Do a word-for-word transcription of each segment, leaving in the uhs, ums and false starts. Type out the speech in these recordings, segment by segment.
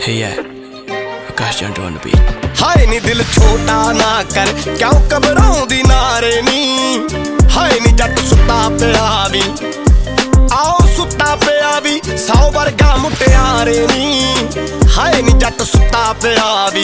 Hey yeah, Akash Jantu on the beat. हाय नी दिल छोटा ना कर क्यों घबराउंदी नारे नी हाय नी जट सुता पिया वी आओ सुता पिया वी सौ वर्गा मुटियारे नी हाय नी जट सुता पिया वी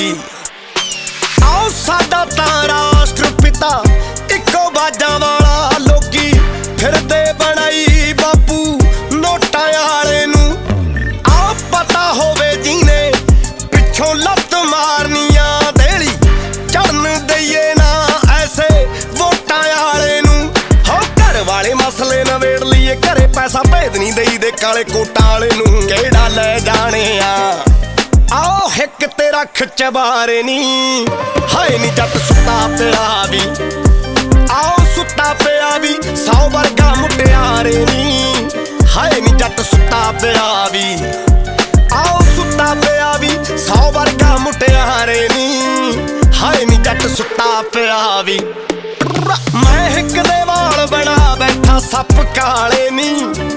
आओ साडा तां राष्ट्र पिता इको बाजा वाला लोकी फिरदे बनाई बापू नोटा वाले नू आओ पता होवे जीने पिछों लत मारनिया देली चढ़न दईए ना ऐसे वोटां वाले नू हो घर वाले मसले नवेड़ लीए घरे पैसा भेज नहीं दई दे काले कोटां वाले नू केड़ा ले जाने आ आओ हिक तेरा खचबारे नी हाय नी जट सुता पिया वी आओ सुता पिया वी सौ वर्गा मुटियारे नी हाय नी जट सुता पिया वी आओ सुता पिया वी सौ वर्गा मुटियारे नी हाय नी जट सुता पिया वी मैं हिक दे वाल बना बैठा सप काले नी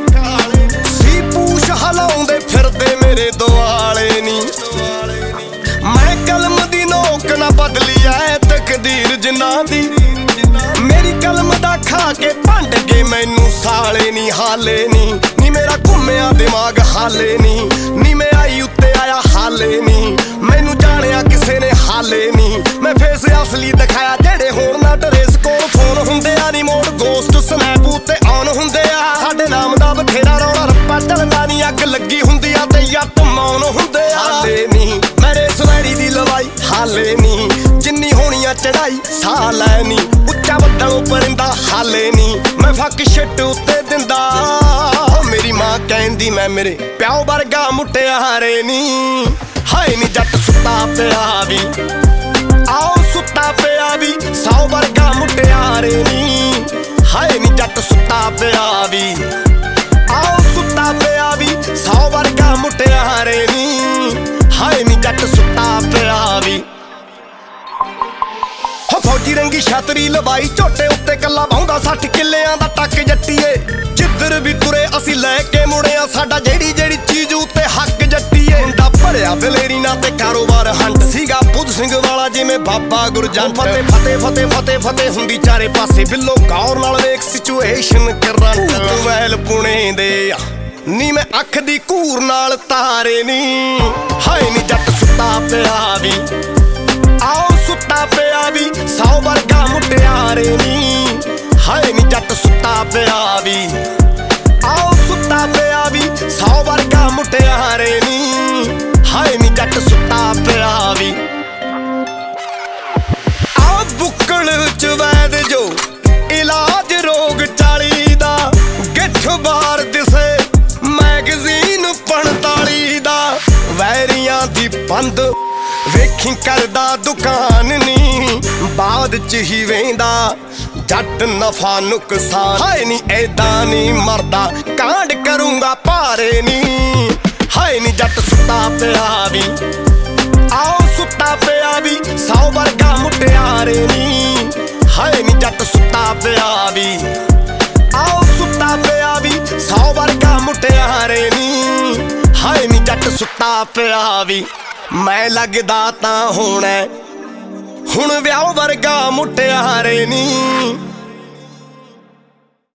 सी पूछ हलाउंदे फिरदे मेरे दुआले नी मैं कलम दी नोक ना बदली ऐ तकदीर जिन्ना दी मेरी कलम दा खा के भंड गए मैनू साले नी हाले नी नी मेरा घुम्मिया दिमाग हाले नी नी मैं आई उत्ते आया हाले नी मैनू जानिया किसे ने हाले नी मैं फेस असली दिखाया जेड़े होण ना ड्रेस कोल फोन हुंदे आ नी मोड़ गोस्ट स्नैप उत्ते ऑन हुंदे आ साडे नाम दा बथेरा रौला रप्पा चलदा नी अग लगी हुंदी आ ते यत मौन हुंदे आ हाले नी मेरे सुनहरी दी लवाई हाले नी जिन्नी होनिया चढ़ाई सा लैनी उच्चा बदलों परिंदा हाले नी मैं फक शिट उत्ते दिंदा मेरी मां कहंदी मैं मेरे प्याओ वर्गा मुटियारे नी हाय नी जट सुता पिया वी आओ सुता पिया वी सौ वर्गा मुटियारे नी हाय नी जट सुता पिया वी आओ सुता पिया वी सौ वर्गा मुटियारे नी हाय नी जट सुता पिया वी हो फौजी रंगी छतरी लवाई झोटे उत्ते कला बाहुंदा सठ किल्लियां दा टक जट्टीए जिधर भी तुरे असी लैके मुड़िया साडा जेड़ी जेड़ी चीज उत्ते हक जट्टीए मुंडा भरिया दलेरी ना ते कारोबार हंट सीगा बुध सिंह वाला जिवें बाबा गुरजंट फते फते फते फते फते हुंदी चारे पासे बिल्लो गौर नाल वेख सिचुएशन करंट वैल पुणे दे नी मैं अख दी घूर नाल तारे नी हाय नी जट सुता पिया वी आओ सुता पिया वी सौ वर्गा मुटियारे नी हाय नी जट सुता पिया वी आओ सुता पिया वी सौ वर्गा मुटियारे नी हाय नी जट सुता पिया वी आ बुक्कल च वैद जो इलाज रोग चाली दा गिठ बार दिसे मैगजीन पंताली दा वैरियां दी बंद वेखी करदा दुकान नी बाद च ही वेंदा जट नफा नुकसान हाय नी ऐदा नी मरदा कांड करूंगा पारे नी हाय नी जट सुता पिया वी आओ सुता पिया वी सौ वर्गा मुटियारे नी हाय नी जट सुता पिया वी आओ सुता पिया वी सौ वर्गा मुटियारे नी हाय नी जट सुता पिया वी मैं लगदा तां होना हुण व्याह वर्गा मुटियारे नी।